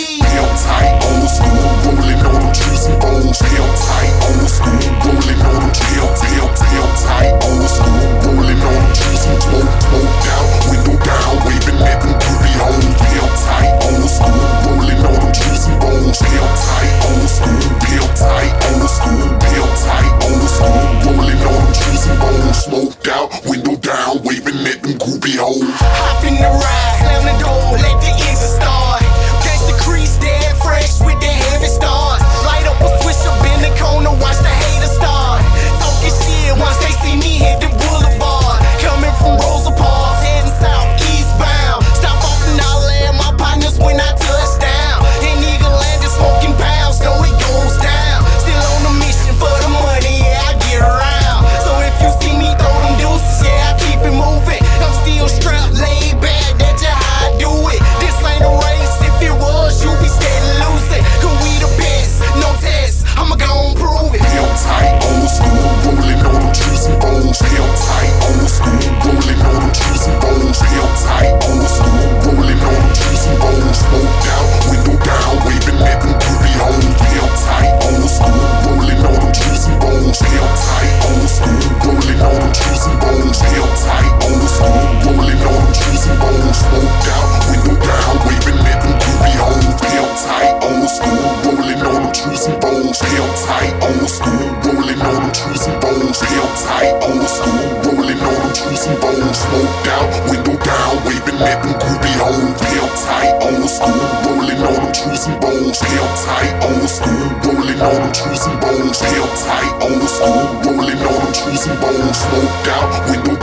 weed. Held tight, old school, rolling on them trees and bowls. Held tight, old school, rolling on them held tight, old school, rolling on them trees and smoked out, window down, waving at them groovy hoes. Held tight, old school, rolling on them trees and bowls. Held tight, old school, held tight, old school, held tight, old school, rolling on them trees and bowls. Smoked out, window down, waving at them groovy hoes. Hop in the ride, slam the door, let the engine start. Catch the crease, dead fresh with the heavy start. Light up a switch up in the corner, watch the haters start. Talking shit once they see me hit the boulevard. Coming from Rosa Parks, heading south, eastbound. Stop off and holler at my partners when I touch down. In Eagle Land, is smoking pounds, know it goes down. Still on a mission for the money, yeah, I get around. So if you see me throw them deuces, yeah, I keep it moving. I'm still strapped, laid back, that's just how I do it. This ain't a race, if it was, you be scared to lose it. Cause we the best, no test, I'ma go and prove it. Held tight, old school, rolling on them trees and bowls. Held tight, old school, rolling on them trees and bowls. Held tight, old school, rolling on them trees and bowls. Smoked out, window down, waving at them groovy hoes. Held tight, old school, rolling on them trees and bowls. Held tight, old school, rolling on them trees and bowls. Held tight, old school, rolling on them trees and bowls. Smoked out, window down, waving at them groovy hoes. Held tight, old school, rolling on them trees and bowls. Held tight, old school, rolling on them trees and bowls. Held tight, old school, rolling on them trees and bowls. Smoked out, window down, waving at them groovy hoes. Held tight, old school, rolling on them trees and bowls. Held tight, old school, rolling on them trees and bowls. Held tight, old school, rolling on them trees and bowls. Smoked out, window